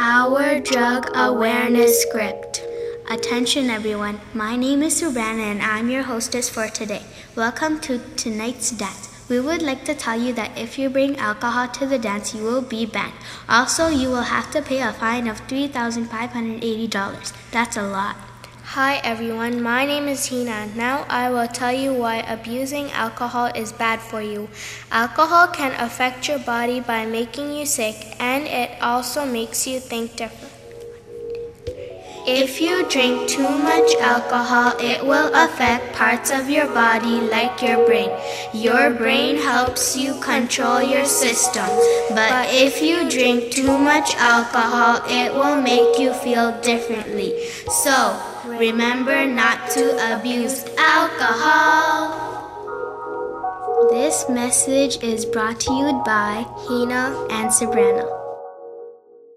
Our Drug Awareness Script. Attention everyone, my name is Sabrina and I'm your hostess for today. Welcome to tonight's dance. We would like to tell you that if you bring alcohol to the dance, you will be banned. Also, you will have to pay a fine of $3,580. That's a lot. Hi everyone, my name is Hina. Now I will tell you why abusing alcohol is bad for you. Alcohol can affect your body by making you sick, and it also makes you think different. If you drink too much alcohol, it will affect parts of your body like your brain. Your brain helps you control your system. But if you drink too much alcohol, it will make you feel differently. So, remember not to abuse alcohol. This message is brought to you by Hina and Sabrina.